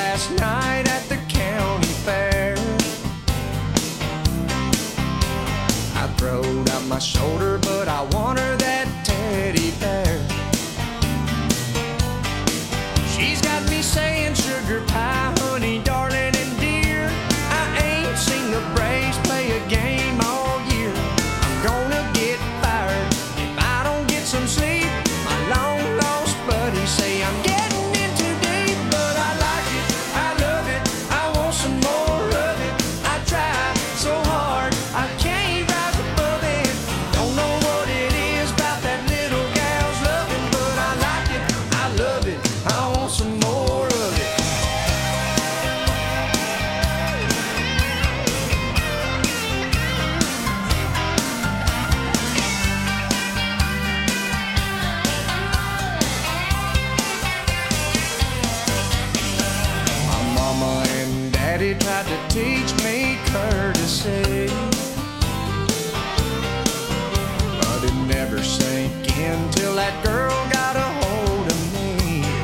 last night at the county fair. I throwed out my shoulder, but I want her that teddy bear. She's got me saying sugar pie, honey, darling, and dear. I ain't seen the Braves play a game all year. I'm gonna get fired if I don't get some sleep. My long lost buddies say I'm getting in too deep, but I like it, I love it, I want some more of it. I try so hard, I can't rise above it. Don't know what it is about that little gal's loving, but I like it, I love it, I want some more of it. My mama and daddy tried to teach me courtesy, but it never sank in till that girl got a hold of me.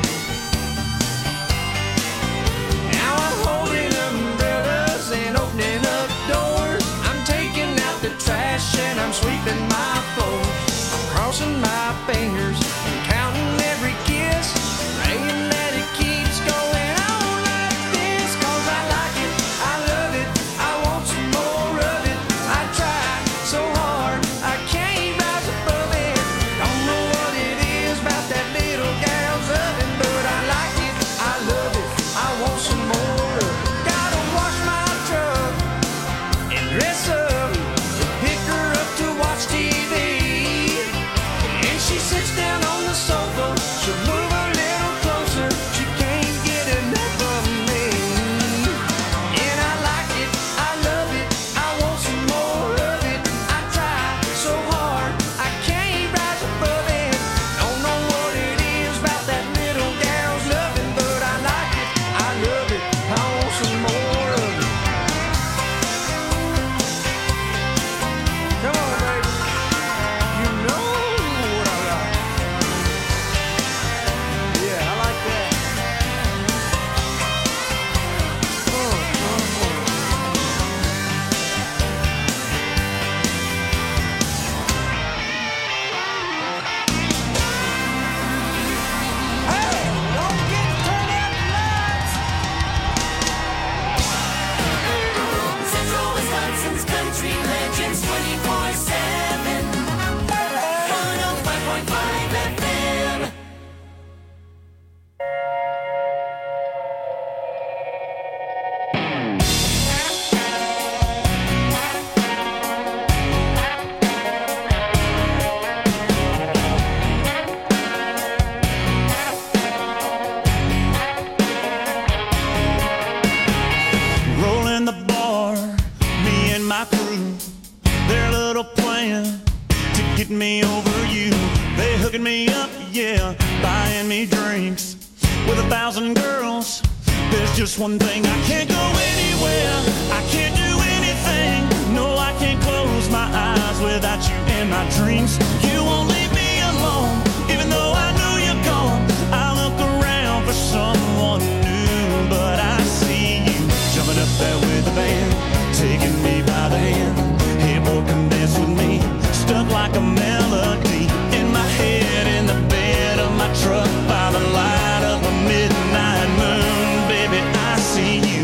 Now I'm holding umbrellas and opening up doors. I'm taking out the trash and I'm sweeping my floors. I'm crossing my fingers and counting every kiss, praying that it keeps going on like this. 'Cause I like it, I love it, I want some more of it. I try so hard, I can't rise above it. Don't know what it is about that little gal's oven, but I like it, I love it, I want some more of it. Gotta wash my truck and dress up and pick her up to watch TV. And she sits down on the sofa, she'll move a little closer, she can't get enough of me. And I like it, I love it, I want some more of it. I try so hard, I can't rise above it. Don't know what it is about that little gal's loving, but I like it, I love it, I want some more of it. Come on, baby, you know what I like. Yeah, I like that. Hey, don't get turn out the lights. Central Wisconsin's country legends 24/7. 105.5 FM. Rolling the bar, me and my crew, their little plan to get me over you. They hooking me up, yeah, buying me drinks with 1,000 girls. There's just one thing, I can't go anywhere, I can't do anything. No, I can't close my eyes without you in my dreams. You won't leave me alone, even though I know you're gone. I look around for someone new, but I see you jumping up there with the band, taking me by the hand. Hey boy, come dance with me, stuck like a melody in my head, in the bed of my truck, by the light of a midnight moon. Baby, I see you.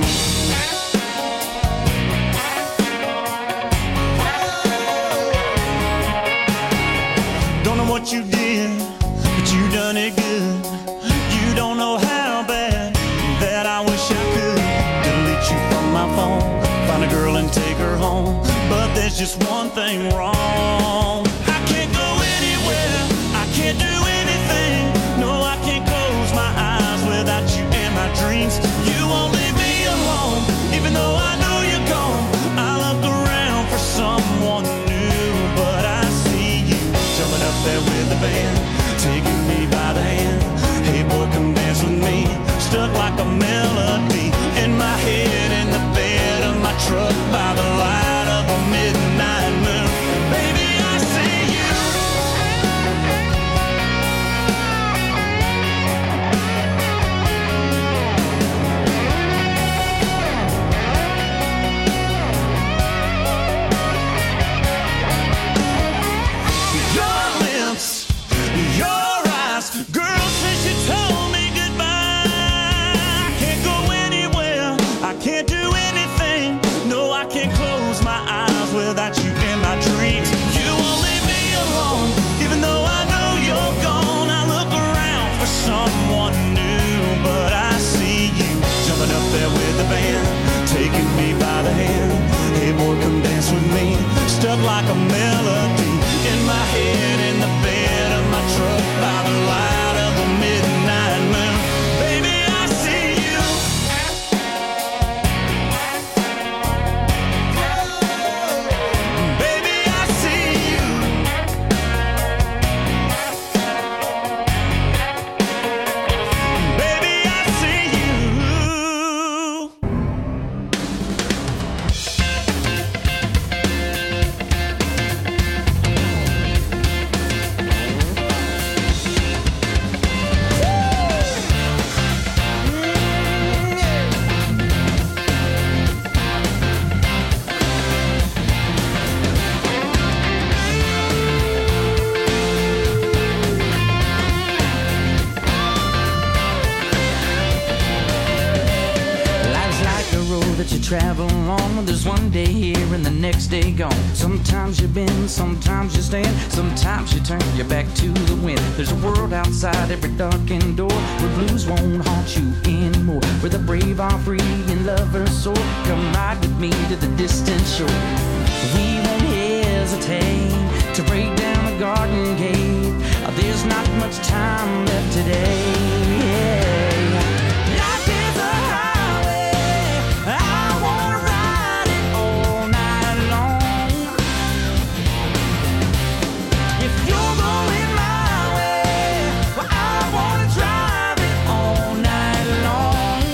Don't know what you did, but you done it good. You don't know how bad that I wish I could delete you from my phone, find a girl and take her home. But there's just one thing wrong. I can't go anywhere, I can't do anything. No, I can't close my eyes without you in my dreams. You won't leave me alone, even though I know you're gone. I look around for someone new, but I see you jumping up there with the band, taking me by the hand. Hey boy, come dance with me, stuck like a melody in my head, in the bed of my truck, by the light of a midnight moon. Baby, with me, stuck like a melody in my head, in the bed of my truck, by the light of the midnight moon. Baby, I see you. Baby, I see you. Baby, I see you. Life's like a road that you travel along. There's one day here and the next day gone. Sometimes you bend, sometimes you stand, sometimes you turn your back to the wind. There's a world outside every darkened door where blues won't haunt you anymore, where the brave are free and lovers soar. Come ride with me to the distant shore. We won't hesitate to break down the garden gate. There's not much time left today. Life is a highway, I wanna ride it all night long. If you're going my way, well, I wanna drive it all night long.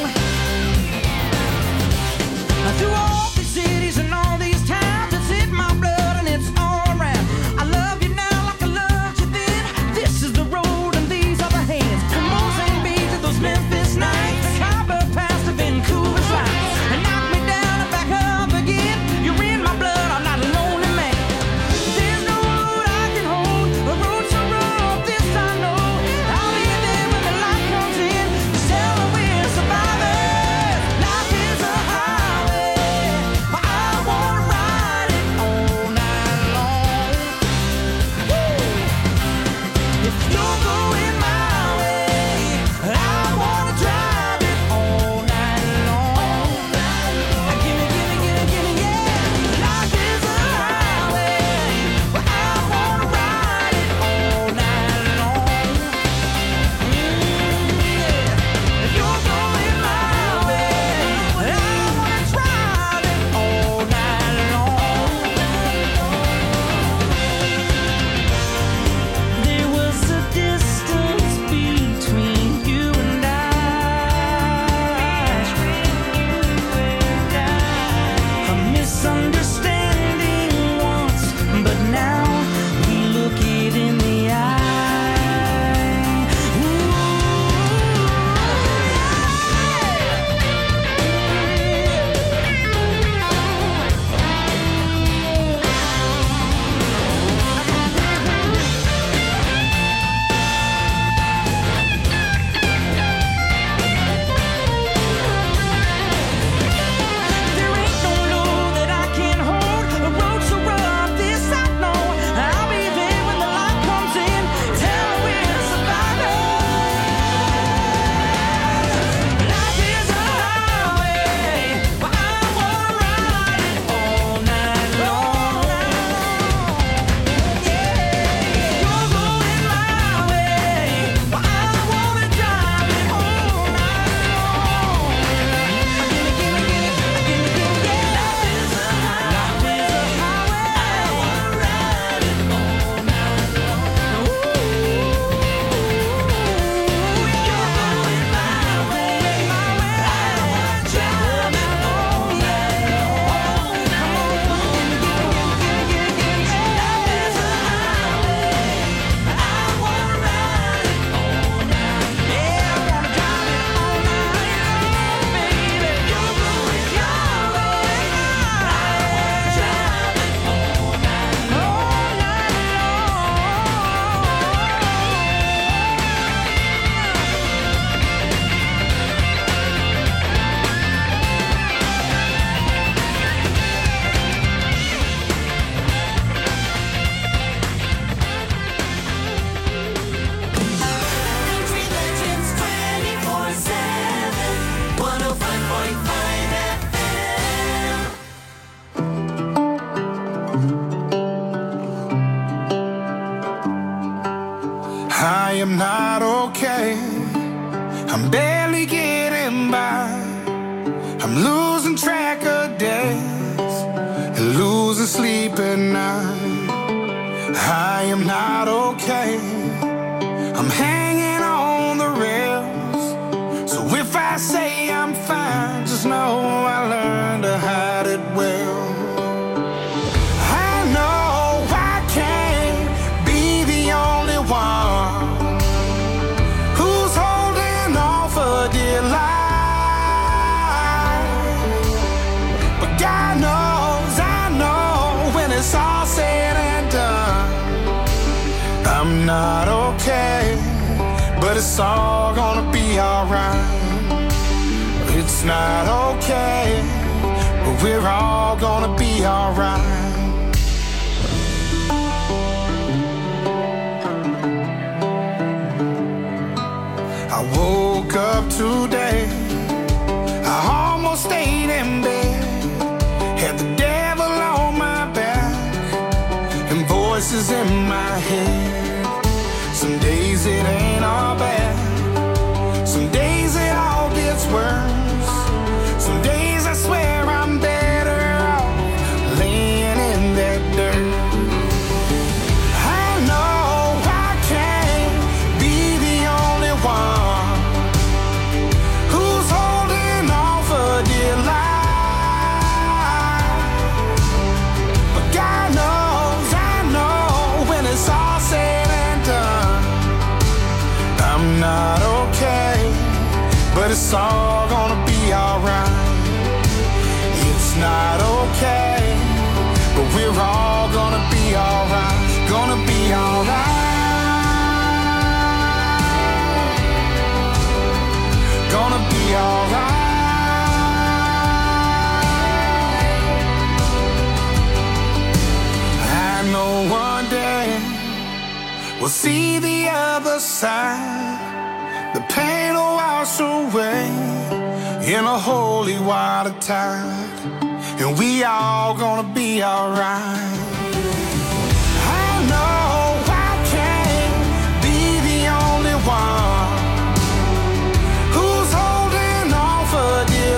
Through all these cities and all these towns, it's in my blood and it's all around. I love you now like I loved you then. This is the road and these are the hands. Come on, St. Beat to those men. I'm losing track of days and losing sleep at night. I am not okay. I'm hanging on the rails. So if I say I'm fine, just know I learned to hide it well. I know I can't be the only one who's holding on for dear life. But God knows, I know when it's all said and done, I'm not okay, but it's all gonna be alright. It's not okay, but we're all gonna be alright. I woke up today, I almost stayed in bed, had the devil on my back and voices in my head. Some days it ain't all bad, some days it all gets worse. Some days I swear I'm better off laying in that dirt. I know I can't be the only one who's holding on for dear life. But God knows, I know when it's all said and done, I'm not okay, but it's all gonna be alright. It's not okay, but we're all gonna be alright. Gonna be alright. Gonna be alright. I know one day we'll see the other side. The pain will wash away in a holy water tide, and we all gonna be alright. I know I can't be the only one who's holding on for dear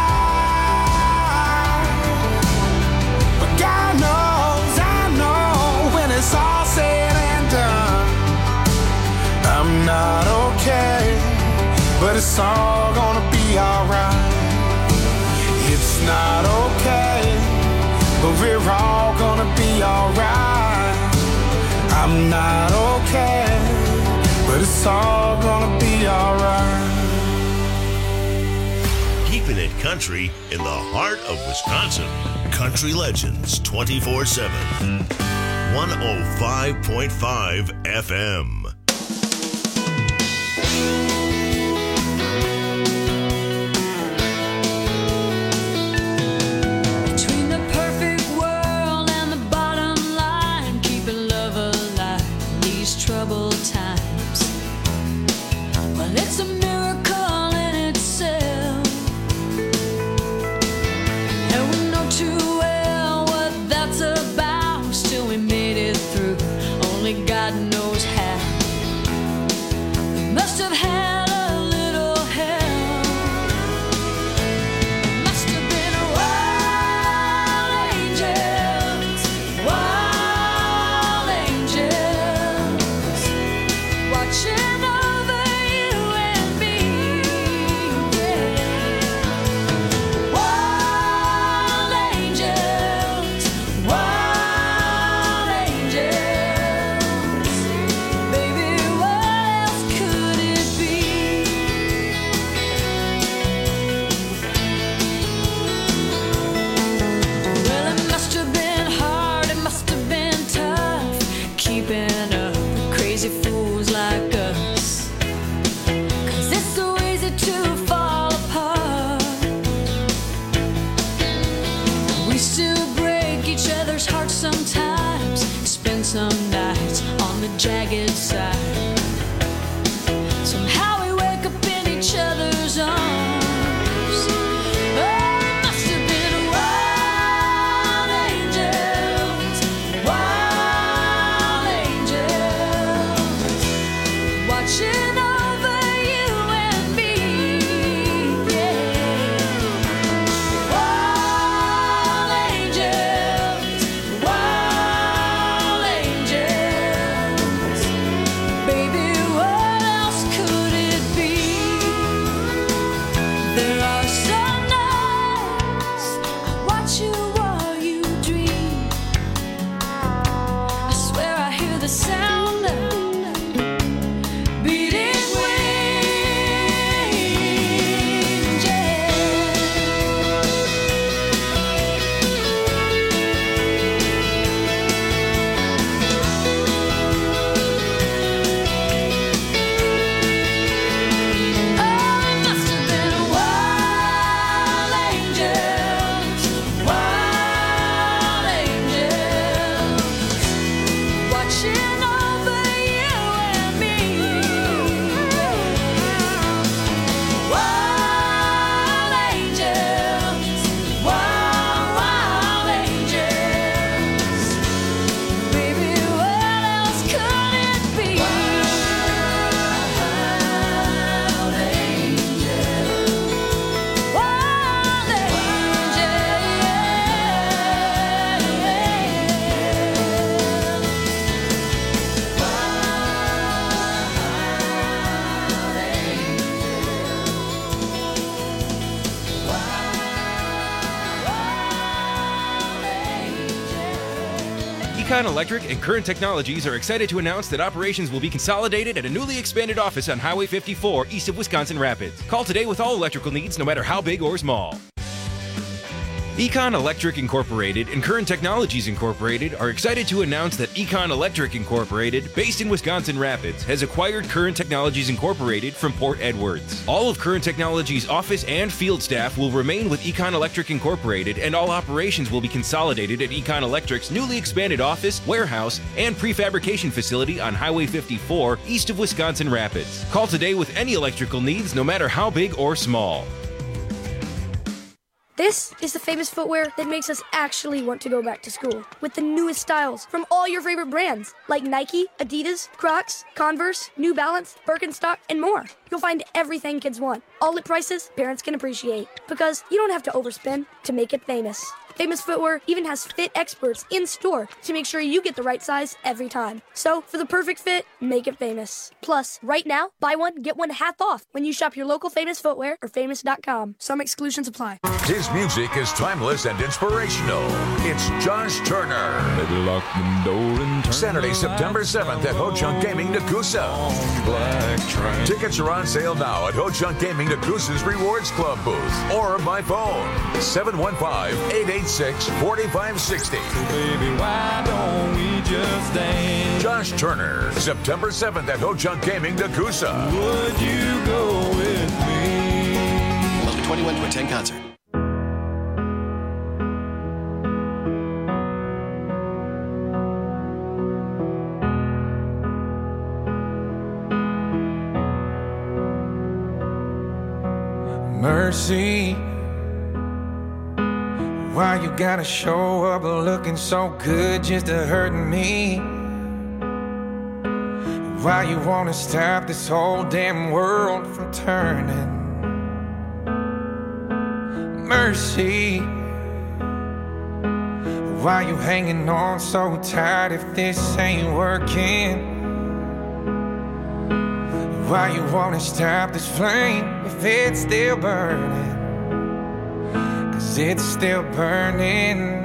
life. But God knows, I know when it's all said and done, I'm not okay, but it's all gonna be alright. It's not okay, but we're all gonna be alright. I'm not okay, but it's all gonna be alright. Keeping it country in the heart of Wisconsin. Country Legends 24/7. 105.5 FM. God knows how. Must have had a little help. Must have been wild angels, watching over you and me. Yeah. Wild angels, wild angels. Baby, what else could it be? Well, it must have been hard, it must have been tough, keeping up with crazy fools like us. 'Cause it's so easy to fall apart. We still break each other's hearts sometimes, spend some nights on the jagged side. Somehow we wake up in each other's arms. Oh, it must have been wild angels, watching over you and me. Yeah. Econ Electric and Current Technologies are excited to announce that operations will be consolidated at a newly expanded office on Highway 54 east of Wisconsin Rapids. Call today with all electrical needs, no matter how big or small. Econ Electric Incorporated and Current Technologies Incorporated are excited to announce that Econ Electric Incorporated, based in Wisconsin Rapids, has acquired Current Technologies Incorporated from Port Edwards. All of Current Technologies' office and field staff will remain with Econ Electric Incorporated, and all operations will be consolidated at Econ Electric's newly expanded office, warehouse, and prefabrication facility on Highway 54 east of Wisconsin Rapids. Call today with any electrical needs, no matter how big or small. This is the famous footwear that makes us actually want to go back to school. With the newest styles from all your favorite brands, like Nike, Adidas, Crocs, Converse, New Balance, Birkenstock, and more. You'll find everything kids want, all at prices parents can appreciate. Because you don't have to overspend to make it famous. Famous Footwear even has fit experts in store to make sure you get the right size every time. So, for the perfect fit, make it famous. Plus, right now, buy one, get one half off when you shop your local Famous Footwear or famous.com. Some exclusions apply. His music is timeless and inspirational. It's Josh Turner. Saturday, September 7th at Ho Chunk Gaming, Nakusa. Tickets are on sale now at Ho Chunk Gaming, Nakusa's Rewards Club booth or by phone 715-886-4560. Baby, why don't we just dance? Josh Turner, September 7th at Ho Chunk Gaming, Nakusa. Would you go with me? Must be 21 to attend concert. Mercy, why you gotta show up looking so good just to hurt me? Why you wanna stop this whole damn world from turning? Mercy, why you hanging on so tight if this ain't working? Why you wanna stop this flame if it's still burning? 'Cause it's still burning.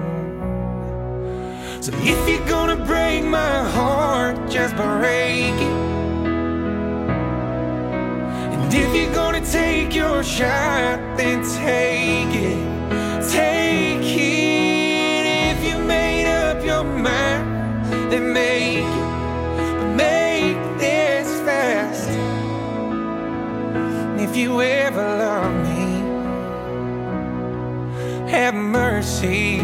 So if you're gonna break my heart, just break it. And if you're gonna take your shot, then take it. Take it. If you made up your mind, then make it. But make this fast. And if you ever love me, have mercy.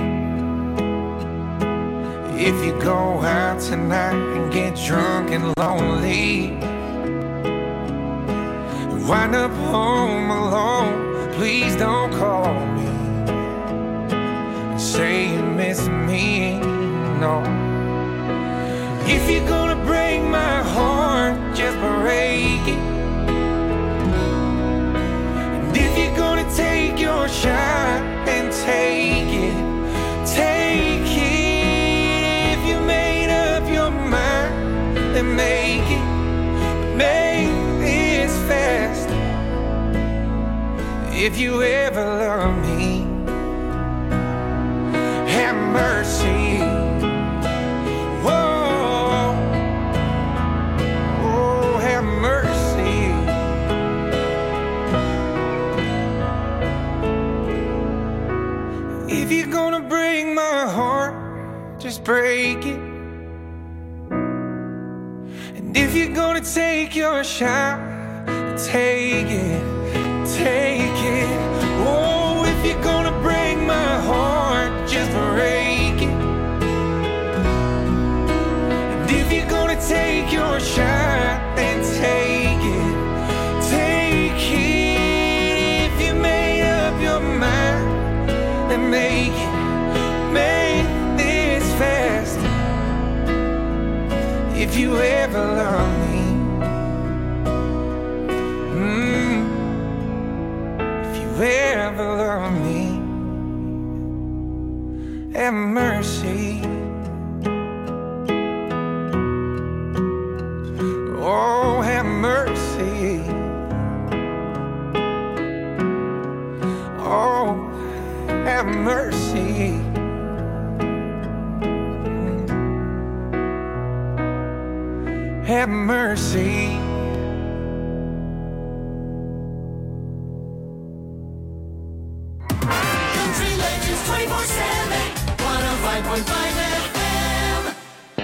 If you go out tonight and get drunk and lonely, wind up home alone, please don't call me and say you miss me, no. If you're gonna break my heart, just break it. And if you're gonna take your shot, then take it. Take it. If you made up your mind, then make it. Make this fast. If you ever love me, have mercy. Whoa, oh, have mercy. If you're gonna break my heart, just break it. And if you're gonna take your shot, take it, take it. Oh, if you're gonna break my heart, just break it. And if you're gonna take your shot, then take it, take it. If you made up your mind, then make it, make this fast. If you ever love me, if you ever love me, have mercy. Oh, have mercy. Oh, have mercy. have mercy. Country Legends 24/7, 105.5 FM.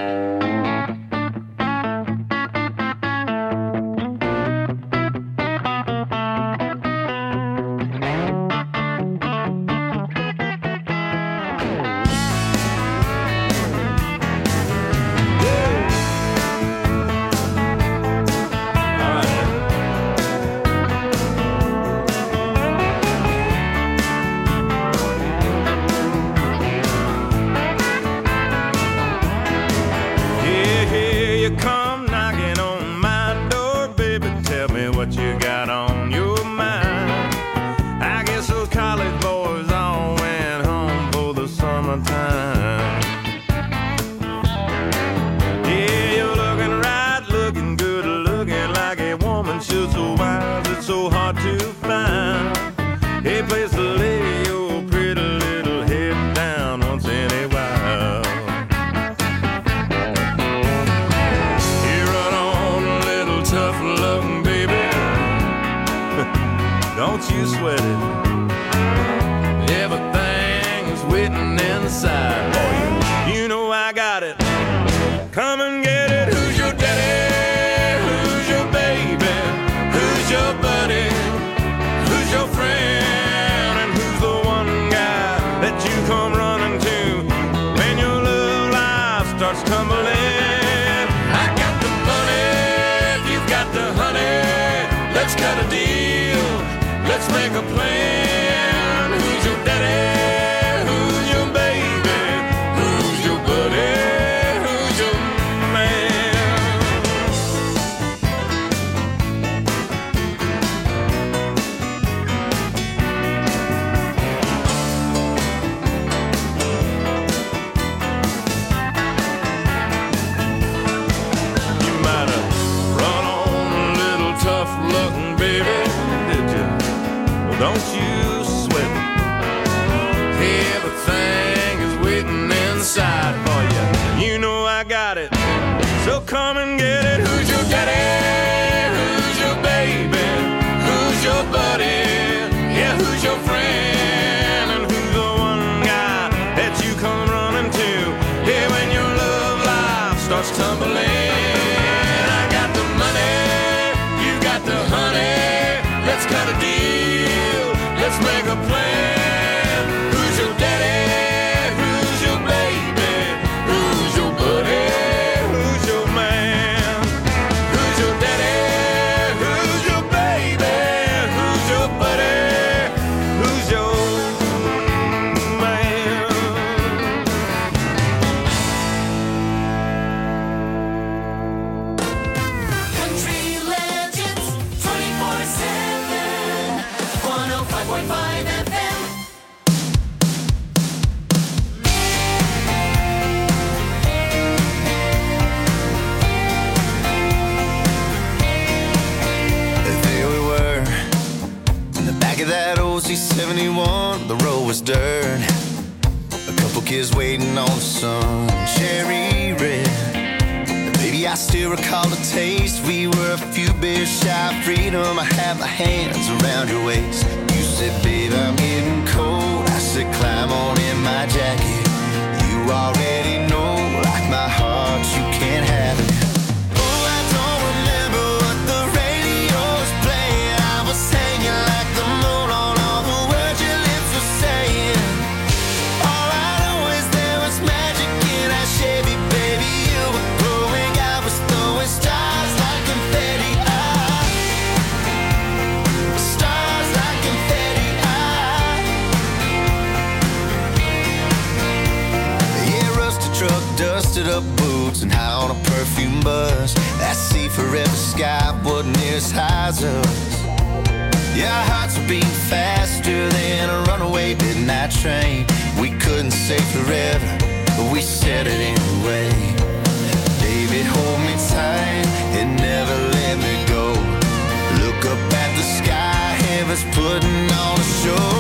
Putting on a show.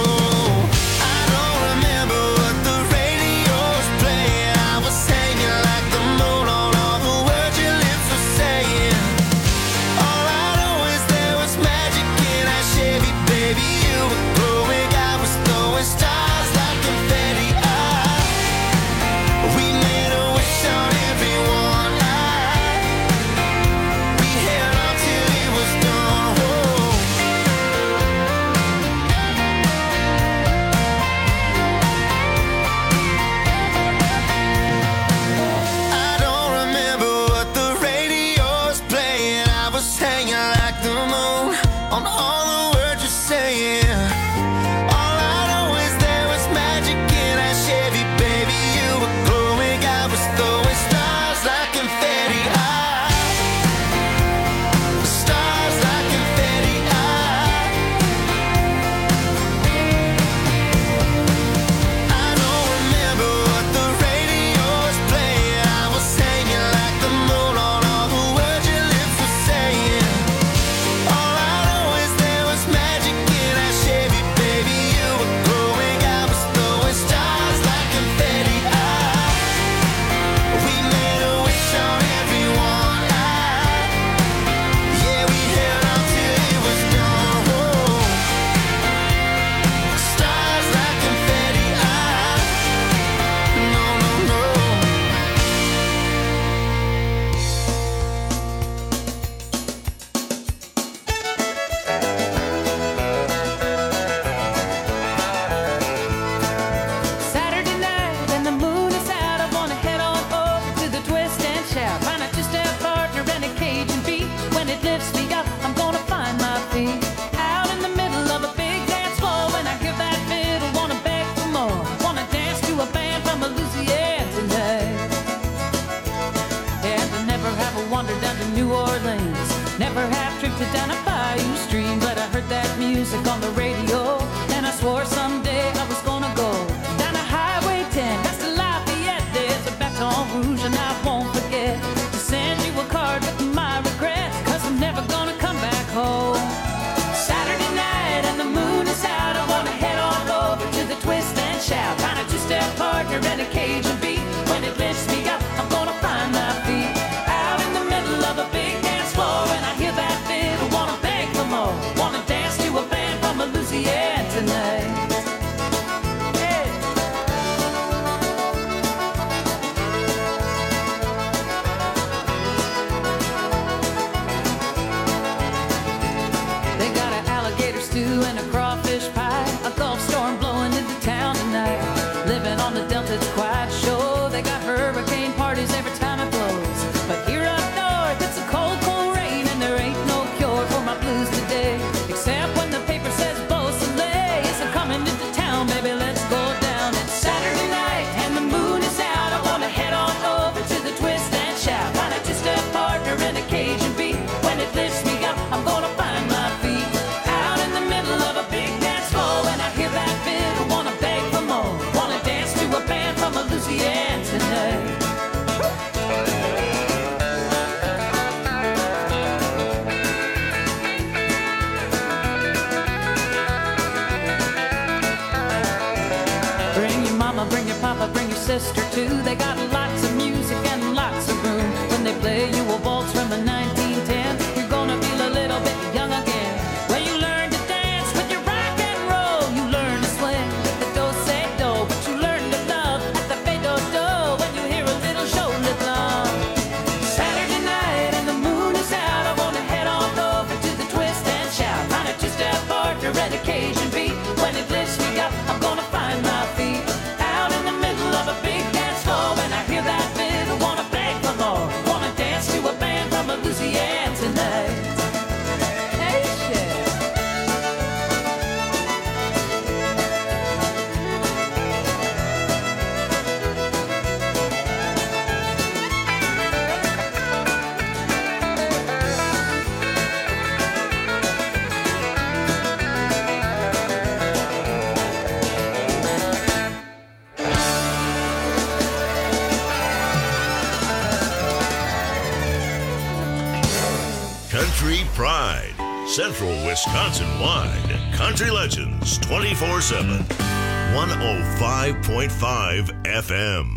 I don't remember what the radio was playing. I was hanging like the moon on all the words your lips were saying. mama, bring your papa, bring your sister too. They got lots of music and lots of room. When they play you a waltz from the 1910s, you're gonna feel a little bit young again. Well, you learn to dance with your rock and roll. You learn to swing with the do-say-do, but you learn to love at the fade-do-do when you hear a little shoulder thump. Saturday night and the moon is out, I wanna head on over to the twist and shout. Find a two-step partner and occasion beat. When it lifts me up, I'm gonna find my feet out in the middle of a big dance floor. When I hear that fiddle, wanna beg for more. Wanna dance to a band from Louisiana tonight. Hey, shit. Country Pride, Central Wisconsin-wide. Country Legends 24/7. 105.5 FM.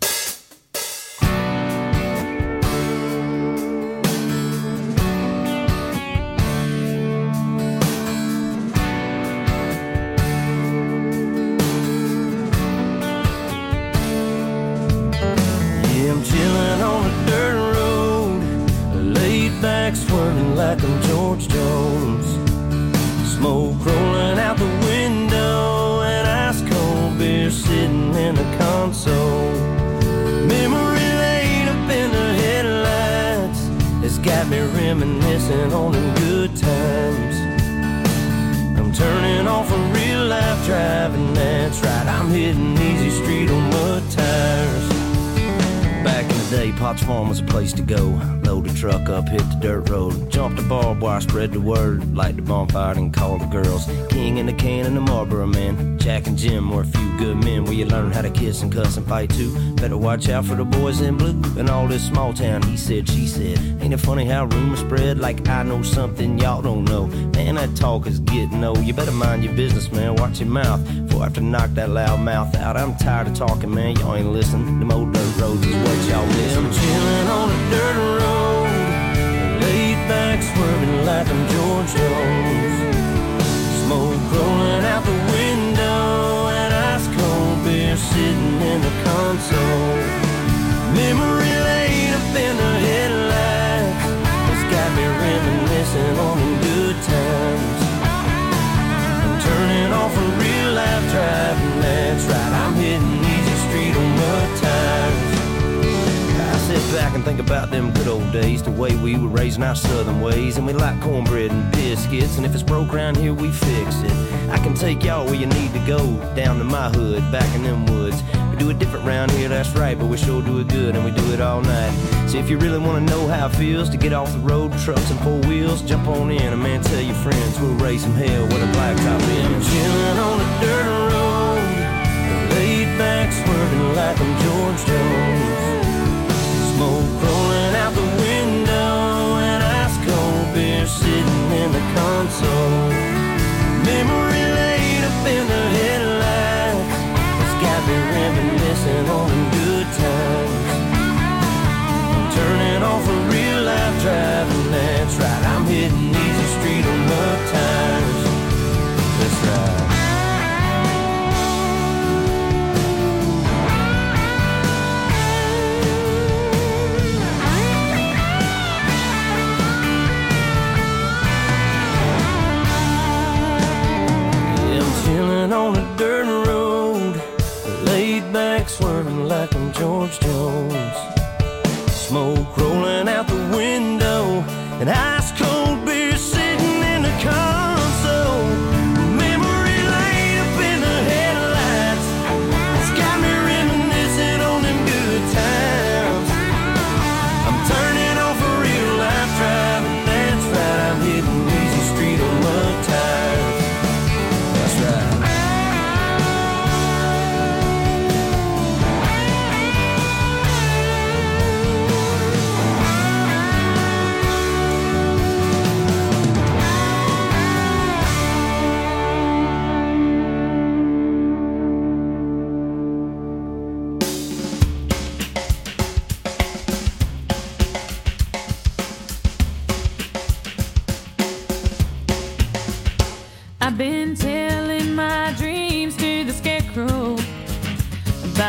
Yeah, I'm chilling on a dirt road, laid back swerving like I'm George Jones. Smoke rolling out the window and ice cold beer sitting in the console. Memory lane up in the headlights has got me reminiscing on them good times. I'm turning off a real life driving, that's right, I'm hitting easy street on mud tires. Back in the day, Potts Farm was a place to go. Load the truck up, hit the dirt road, jump the barbed wire, spread the word, light the bonfire and call the girls. King in the can and the Marlboro man, Jack and Jim were a few good men where you learn how to kiss and cuss and fight too. Better watch out for the boys in blue and all this small town he said, she said. Ain't it funny how rumors spread like I know something y'all don't know? Man, that talk is getting old. You better mind your business, man, watch your mouth before I have to knock that loud mouth out. I'm tired of talking, man, y'all ain't listening. Them old dirt roads is what y'all miss. I'm chilling on a dirt road, laid back swerving like I'm George Jones. Smoke rolling out the window and ice cold beer sitting in the console. Memory lane up in the headlights has got me reminiscing on them good times. I'm turning off a real life driving, that's right, I'm hitting easy street on mud tires. I sit back and think about them good old days, the way we were raising our southern ways, and we like cornbread and biscuits, and if it's broke around here, we fix it. I can take y'all where you need to go, down to my hood, back in them woods. We do it different round here, that's right, but we sure do it good, and we do it all night. So if you really want to know how it feels to get off the road, trucks and four wheels, jump on in, and man, tell your friends, we'll raise some hell with a blacktop in. I'm chilling on a dirt road, laid back swerving like I'm George Jones. Smoke rolling out the window and ice cold beer sitting in the console. Memory lane up in the headlights has got me reminiscing on them good times. I'm turning off a real life driving, that's right, I'm hitting easy street on mud tires. That's right. On a dirt road, laid back swerving like I'm George Jones. Smoke rolling out the window and ice cold beer sitting in the console. Memory lane up in the headlights, it's got me reminiscing on them good times. I'm turning off a real life driving, that's right, I'm hitting easy street on mud tires. That's right.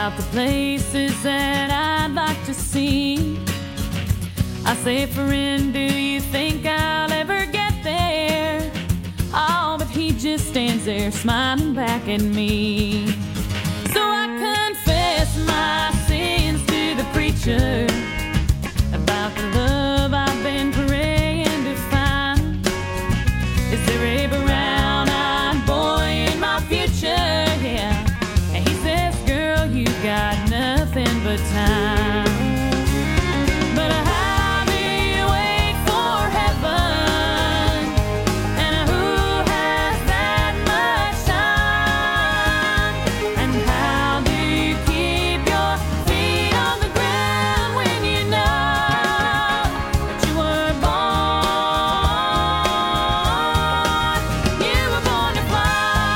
about the places that I'd like to see. I say, friend, do you think I'll ever get there? Oh, but he just stands there smiling back at me. So I confess my sins to the preacher about the love I've been praying to find. Is there a brown-eyed boy in my future? Yeah. And he says, girl, you got nothing but time. But how do you wait for heaven? And who has that much time? And how do you keep your feet on the ground when you know that you were born? You were born to fly.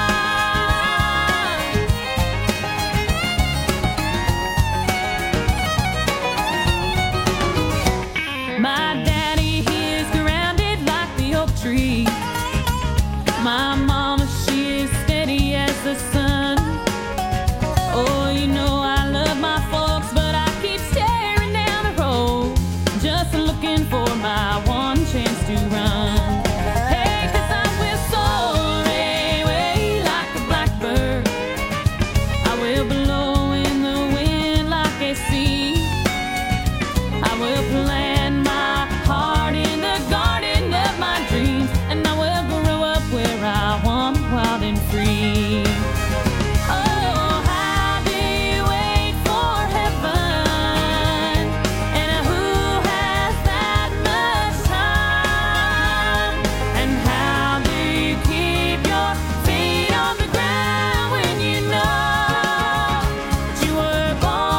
My daddy, he is grounded like the oak tree. My mama, she is steady as the sun. Oh, you know I love my folks, but I keep staring down the road, just looking for my one chance to run. Hey, 'cause I will soar away like a blackbird. I will blow in the wind like a sea. I will plant my heart in the garden of my dreams, and I will grow up where I want, wild and free. Oh, how do you wait for heaven? And who has that much time? And how do you keep your feet on the ground when you know that you were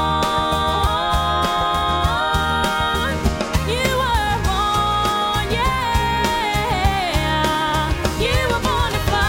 born? You were born, yeah. You were born to fly.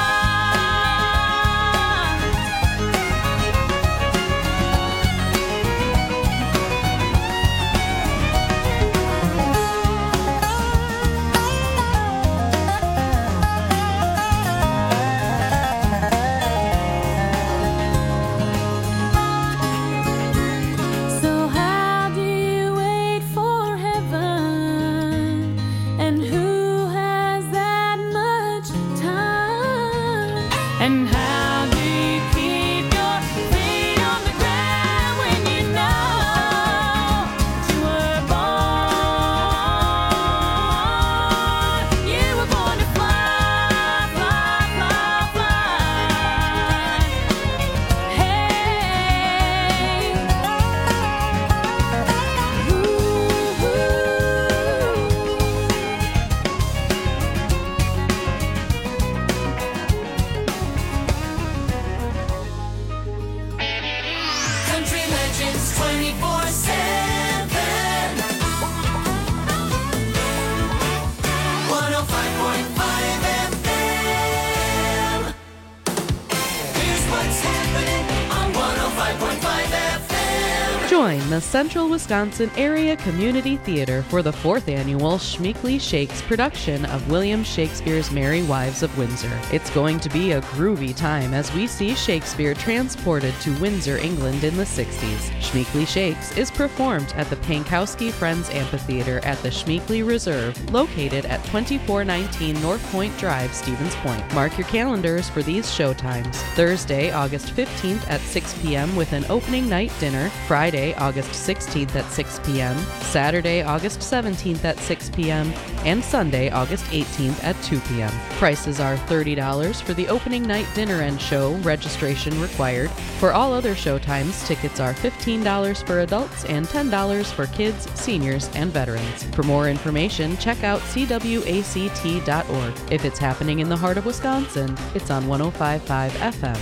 So how do you wait for heaven? And who has that much time? And how do you keep your feet on the ground when you know that you were born? You were born to fly, fly, fly, fly. Hey. Country Legends 24/7. 105.5 FM. Here's what's happening on 105.5 FM. Join the Central Wisconsin Area Community Theater for the 4th annual Schmeekley Shakes production of William Shakespeare's Merry Wives of Windsor. It's going to be a groovy time as we see Shakespeare transported to Windsor, England in the 60s. Schmeekley Shakes is performed at the Pankowski Friends Amphitheater at the Schmeekley Reserve, located at 2419 North Point Drive, Stevens Point. Mark your calendars for these showtimes. Thursday, August 15th at 6 p.m. with an opening night dinner. Friday, August 16th at 6 p.m., Saturday, August 17th at 6 p.m., and Sunday, August 18th at 2 p.m. Prices are $30 for the opening night dinner and show, registration required. For all other showtimes, tickets are $15 for adults and $10 for kids, seniors, and veterans. For more information, check out cwact.org. If it's happening in the heart of Wisconsin, it's on 105.5 FM.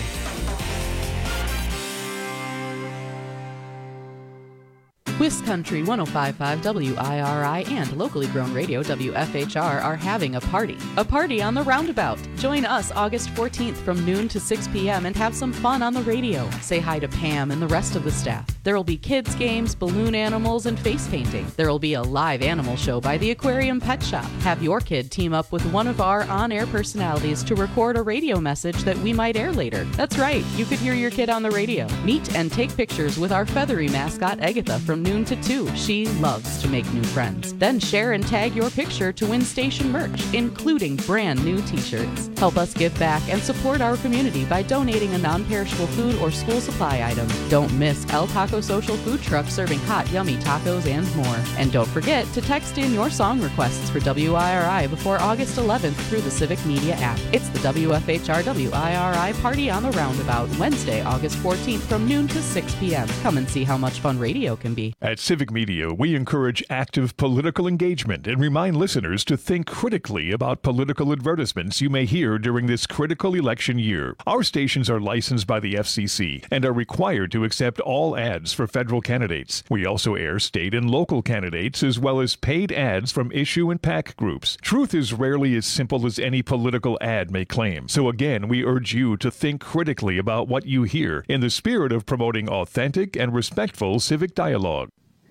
WisCountry 105.5 WIRI and locally grown radio WFHR are having a party on the Roundabout. Join us August 14th from noon to 6 p.m. and have some fun on the radio. Say hi to Pam and the rest of the staff. There will be kids' games, balloon animals, and face painting. There will be a live animal show by the Aquarium Pet Shop. Have your kid team up with one of our on-air personalities to record a radio message that we might air later. That's right, you could hear your kid on the radio. Meet and take pictures with our feathery mascot Agatha from noon to 2. She loves to make new friends. Then share and tag your picture to win station merch, including brand new t-shirts. Help us give back and support our community by donating a non-perishable food or school supply item. Don't miss El Taco Social Food Truck serving hot, yummy tacos and more. And don't forget to text in your song requests for WIRI before August 11th through the Civic Media app. It's the WFHR WIRI Party on the Roundabout, Wednesday, August 14th from noon to 6 p.m. Come and see how much fun radio can be. At Civic Media, we encourage active political engagement and remind listeners to think critically about political advertisements you may hear during this critical election year. Our stations are licensed by the FCC and are required to accept all ads for federal candidates. We also air state and local candidates as well as paid ads from issue and PAC groups. Truth is rarely as simple as any political ad may claim. So again, we urge you to think critically about what you hear in the spirit of promoting authentic and respectful civic dialogue.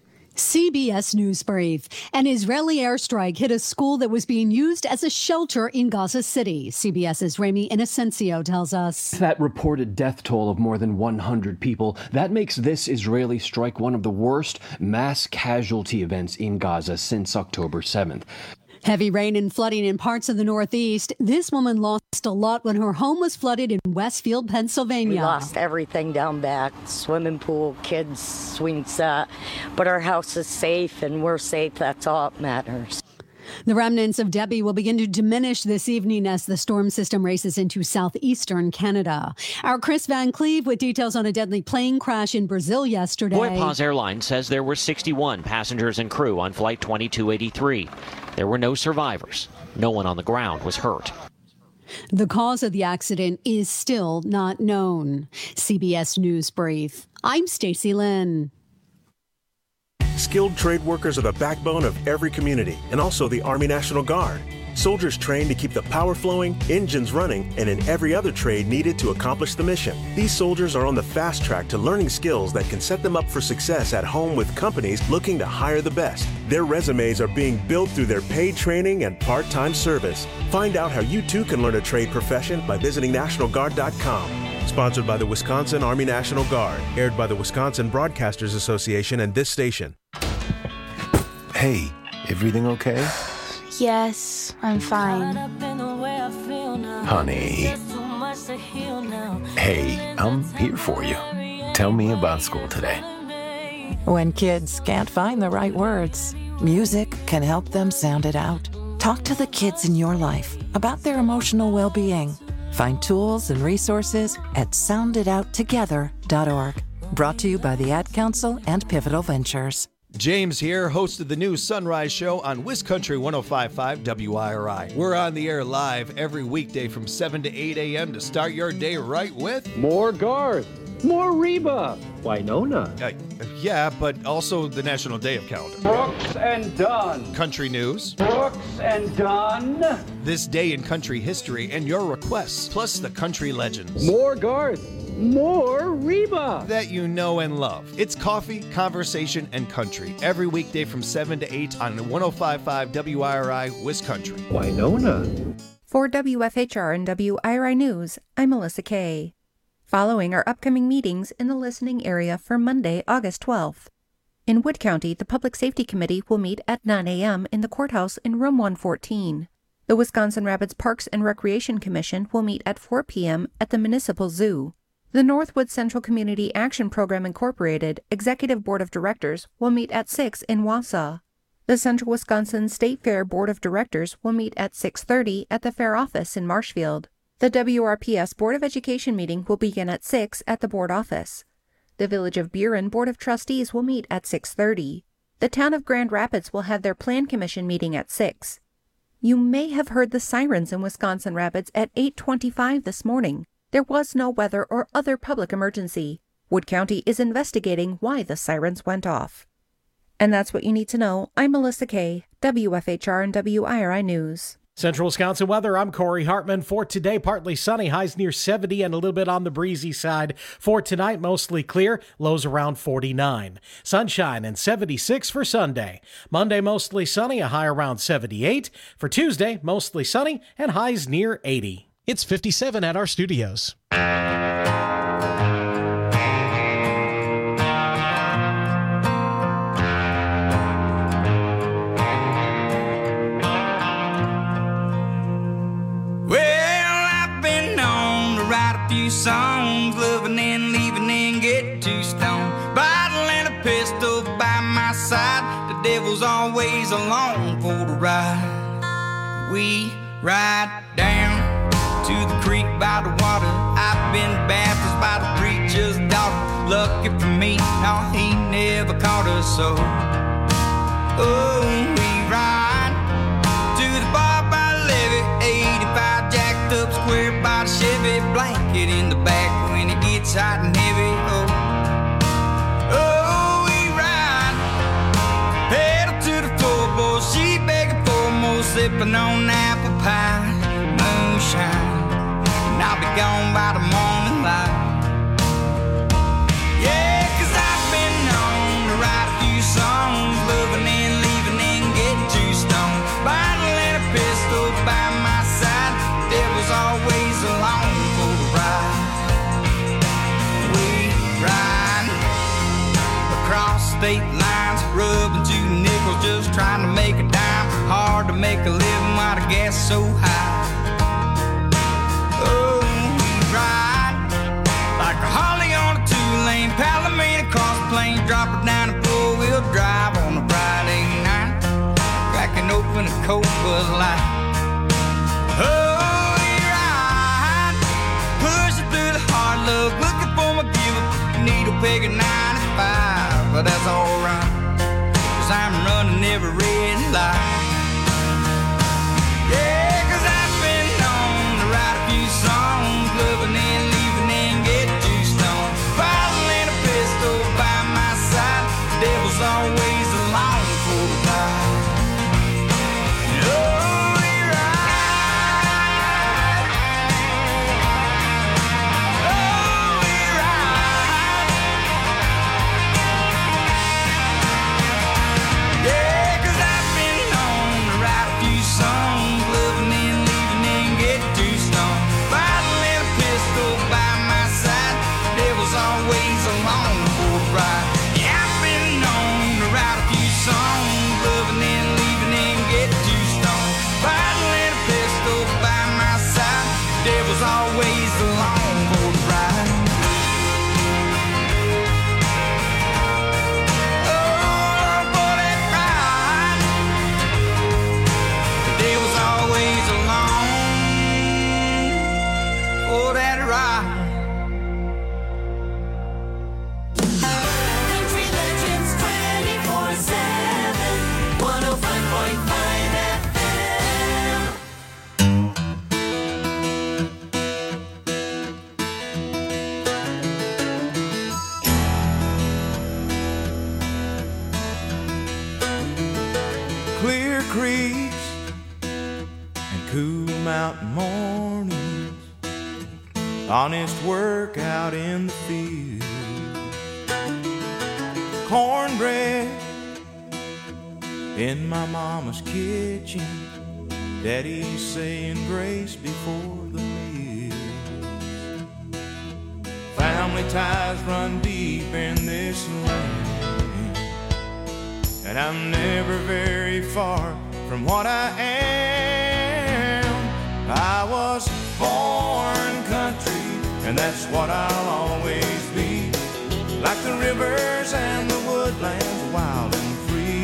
CBS News Brief. An Israeli airstrike hit a school that was being used as a shelter in Gaza City. CBS's Rami Inocencio tells us. That reported death toll of more than 100 people, that makes this Israeli strike one of the worst mass casualty events in Gaza since October 7th. Heavy rain and flooding in parts of the Northeast. This woman lost a lot when her home was flooded in Westfield, Pennsylvania. We lost everything down back, swimming pool, kids, swing set. But our house is safe and we're safe. That's all that matters. The remnants of Debbie will begin to diminish this evening as the storm system races into southeastern Canada. Our Chris Van Cleve with details on a deadly plane crash in Brazil yesterday. Voypause Airlines says there were 61 passengers and crew on Flight 2283. There were no survivors. No one on the ground was hurt. The cause of the accident is still not known. CBS News Brief. I'm Stacey Lynn. Skilled trade workers are the backbone of every community and also the Army National Guard. Soldiers trained to keep the power flowing, engines running, and in every other trade needed to accomplish the mission. These soldiers are on the fast track to learning skills that can set them up for success at home with companies looking to hire the best. Their resumes are being built through their paid training and part-time service. Find out how you too can learn a trade profession by visiting NationalGuard.com. Sponsored by the Wisconsin Army National Guard. Aired by the Wisconsin Broadcasters Association and this station. Hey, everything okay? Yes, I'm fine. Honey. Hey, I'm here for you. Tell me about school today. When kids can't find the right words, music can help them sound it out. Talk to the kids in your life about their emotional well-being. Find tools and resources at sounditouttogether.org. Brought to you by the Ad Council and Pivotal Ventures. James here, host of the new Sunrise Show on WisCountry 105.5 WIRI. We're on the air live every weekday from 7 to 8 a.m. to start your day right with more Garth, more Reba, Winona. Yeah, but also the National Day of Calendar. Brooks and Dunn. Country news. Brooks and Dunn. This day in country history and your requests, plus the country legends. More Garth. More Reba that you know and love. It's coffee, conversation, and country every weekday from 7 to 8 on 105.5 WIRI WisCountry. Winona. For WFHR and WIRI News, I'm Melissa Kay. Following our upcoming meetings in the listening area for Monday, August 12th. In Wood County, the Public Safety Committee will meet at 9 a.m. in the courthouse in Room 114. The Wisconsin Rapids Parks and Recreation Commission will meet at 4 p.m. at the Municipal Zoo. The Northwood Central Community Action Program Incorporated Executive Board of Directors will meet at 6 in Wausau. The Central Wisconsin State Fair Board of Directors will meet at 6:30 at the Fair Office in Marshfield. The WRPS Board of Education meeting will begin at 6 at the Board Office. The Village of Buren Board of Trustees will meet at 6:30. The Town of Grand Rapids will have their Plan Commission meeting at 6. You may have heard the sirens in Wisconsin Rapids at 8:25 this morning. There was no weather or other public emergency. Wood County is investigating why the sirens went off. And that's what you need to know. I'm Melissa Kay, WFHR and WIRI News. Central Wisconsin weather, I'm Corey Hartman. For today, partly sunny, highs near 70 and a little bit on the breezy side. For tonight, mostly clear, lows around 49. Sunshine and 76 for Sunday. Monday, mostly sunny, a high around 78. For Tuesday, mostly sunny and highs near 80. It's 57 at our studios. Songs, loving and leaving and get too stoned. Bottle and a pistol by my side. The devil's always along for the ride. We ride down to the creek by the water. I've been baptized by the preacher's daughter. Lucky for me, no, he never caught us so. Oh, we ride to the bar by the levee. 85 jacked up square by the Chevy. Blanket in the back when it gets hot and heavy. Oh, we ride. Pedal to the floorboard. She begging for more, sipping on apple pie, moonshine. And I'll be gone by the morning light. Yeah, 'cause I've been known to write a few songs, loving and leaving and getting too stoned. Bottle and a pistol by my side. Devil's always along for the ride. We ride across state lines, rubbing 2 nickels, just trying to make a dime. Hard to make a living while the gas is so high. Oh, we ride like a Harley on a 2-lane Palomino across the plains, drop it down and 4-wheel drive on a Friday night, cracking open a cold Bud Light. Oh, we ride, pushing through the hard luck, looking for my give-up, needle peg at 95, but that's alright, 'cause I'm running every red light. Yeah, 'cause I've been known to write a few songs, loving and leaving and get too stoned. Bottle and a pistol by my side, the devil's always along for the ride. Oh, we ride. Oh, we ride. Yeah, 'cause I've been known to write a few songs, loving and leaving and get too stoned. Bottle and a pistol by my side, devil's always along for the ride. Yeah, I've been known to write a few songs, loving and leaving and get too stoned. Bottle and a pistol by my side, devil's always along for the ride. Oh, for that ride, the devil's always along for that ride. Country Legends 24/7, 105.5 FM. Clear creeks and cool mountain mornings, honest work out in the field, cornbread in my mama's kitchen, daddy's saying grace before the meal. Family ties run deep in this land, and I'm never very far from what I am. I was born country, and that's what I'll always be. Like the rivers and the woodlands, wild and free.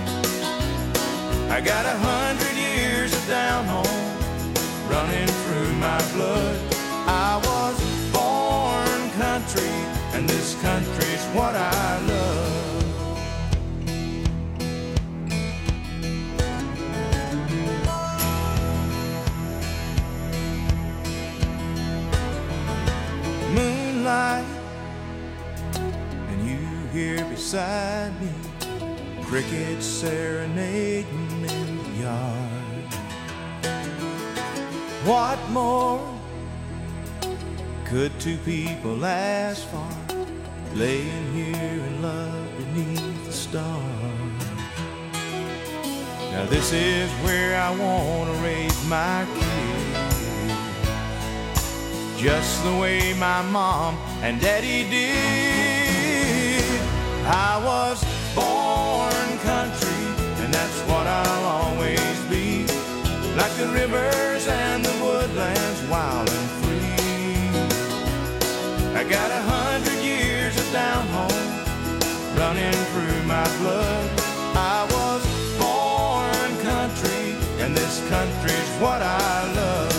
I got 100 years of down home running through my blood. I was born country, and this country's what I love. Moonlight, and you here beside me, crickets serenading in the yard. What more could two people ask for, laying here in love beneath the stars? Now this is where I want to raise my kids, just the way my mom and daddy did. I was born country, and that's what I'll always be, like the rivers and the woodlands, wild and free. I got 100 years of down home running through my blood. I was born country, and this country's what I love.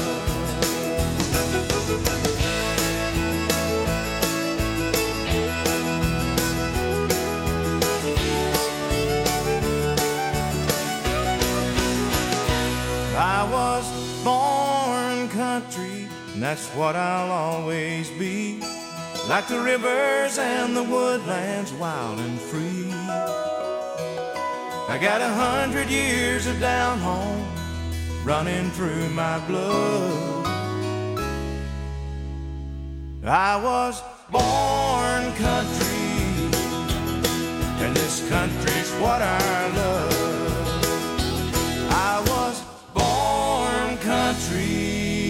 I was born country, and that's what I'll always be, like the rivers and the woodlands, wild and free. I got 100 years of down home running through my blood. I was born country, and this country's what I love. I was born country.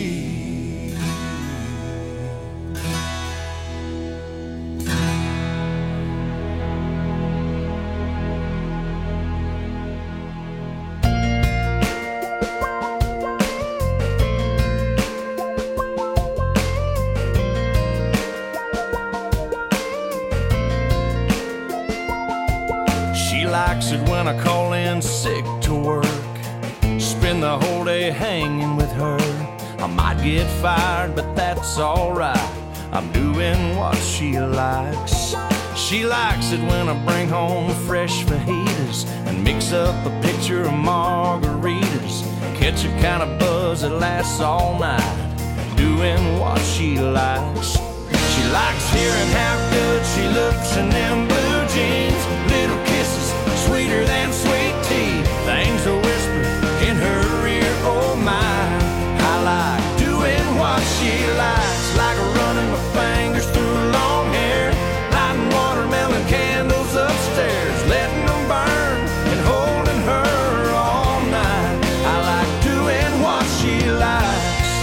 She likes it when I call in sick to work, spend the whole day hanging with her. I might get fired, but that's alright, I'm doing what she likes. She likes it when I bring home fresh fajitas and mix up a pitcher of margaritas, catch a kind of buzz that lasts all night, doing what she likes. She likes hearing how good she looks in them blue jeans, little kisses sweeter than sweet tea, things a whisper in her ear, oh my. I like doing what she likes, like running my fingers through long hair, lighting watermelon candles upstairs, letting them burn and holding her all night. I like doing what she likes.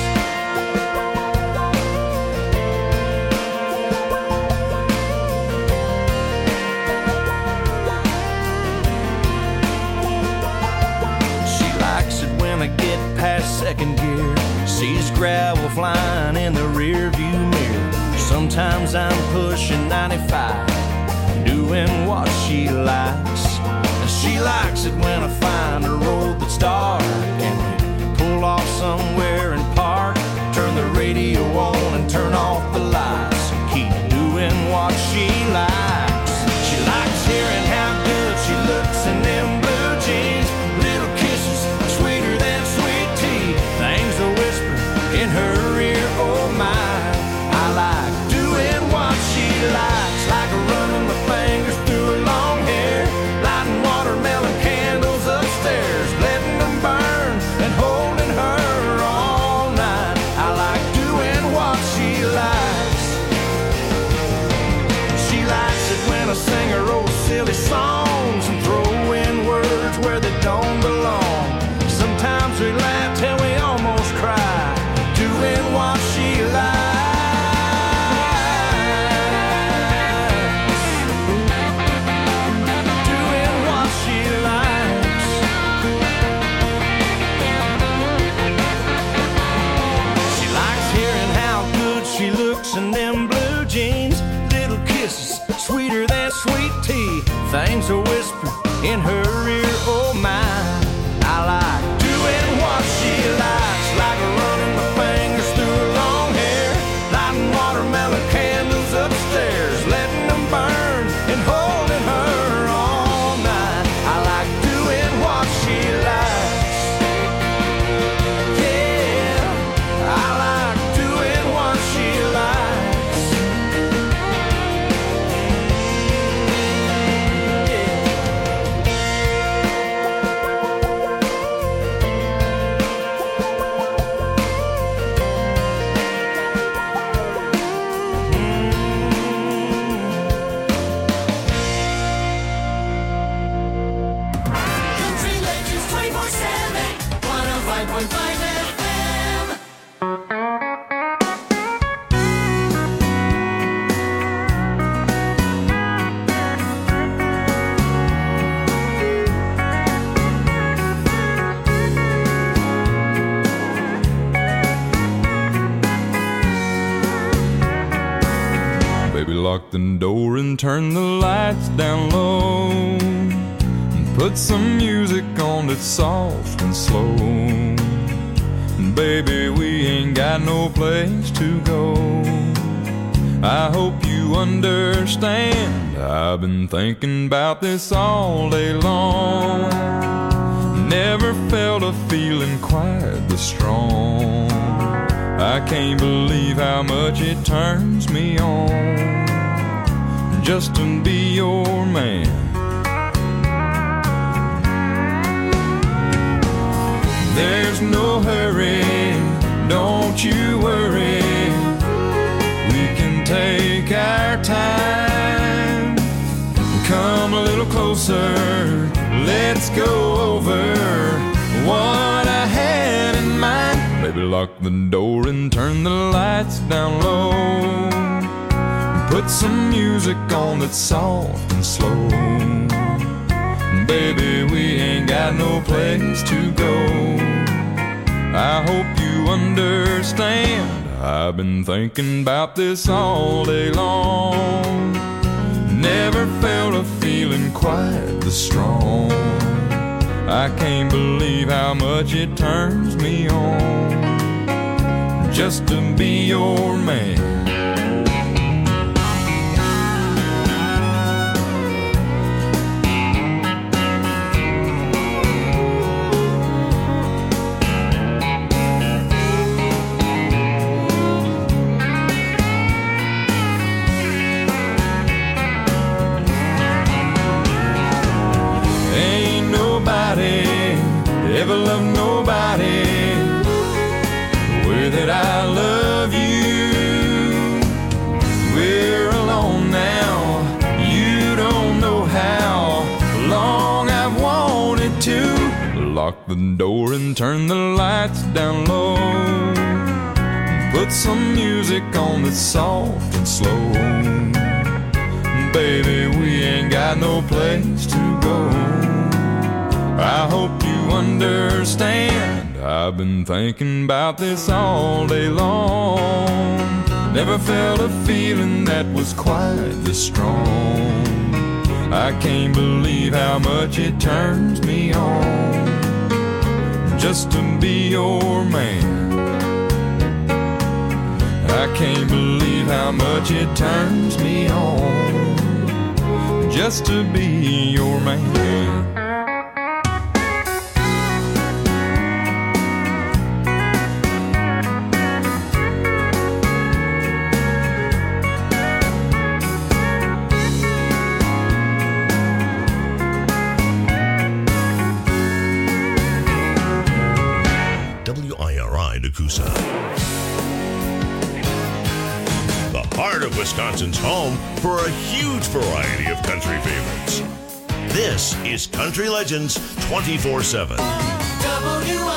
Get past second gear, sees gravel flying in the rear view mirror. Sometimes I'm pushing 95, doing what she likes. And she likes it when I find a road that's dark and we pull off somewhere and park, turn the radio on and turn off the lights, and keep doing what she likes. She likes hearing how good she looks in them blue jeans, little kisses sweeter than sweet tea, things a whisper in her ear, oh my. I like doing what she likes, like running my fingers through her long hair, lighting watermelon candles upstairs, letting them burn and holding her all night. I like doing what she likes. She likes it when I sing her old silly songs and throw in words where they don't belong. Sometimes we laugh till we almost cry, doing what she likes. Doing what she likes. She likes hearing how good she looks in them blue jeans, little kisses sweeter than sweet tea, things a whisper in her ear, oh my. I like doing what she likes, like running my fingers through her long hair, lighting watermelon candles upstairs, letting them burn and holding her all night. I like doing what she likes. Yeah, I like doing what she likes. Yeah. the door and turn the lights down low, and put some music on that's soft and slow. Baby, we ain't got no place to go. I hope you understand, I've been thinking about this all day long. Never felt a feeling quite this strong. I can't believe how much it turns me on just to be your man. There's no hurry, don't you worry. We can take our time. Come a little closer, let's go over what I had in mind. Baby, lock the door and turn the lights down low, put some music on that's soft and slow. Baby, we ain't got no place to go. I hope you understand, I've been thinking about this all day long. Never felt a feeling quite this strong. I can't believe how much it turns me on just to be your man. Ever love nobody the way that I love you. We're alone now, you don't know how long I've wanted to. Lock the door and turn the lights down low, put some music on that's soft and slow. Baby, we ain't got no place to go. I hope you understand, I've been thinking about this all day long. Never felt a feeling that was quite this strong. I can't believe how much it turns me on just to be your man. I can't believe how much it turns me on just to be your man. WIRI Nakusa. The heart of Wisconsin's home for a huge variety of country favorites. This is Country Legends 24/7.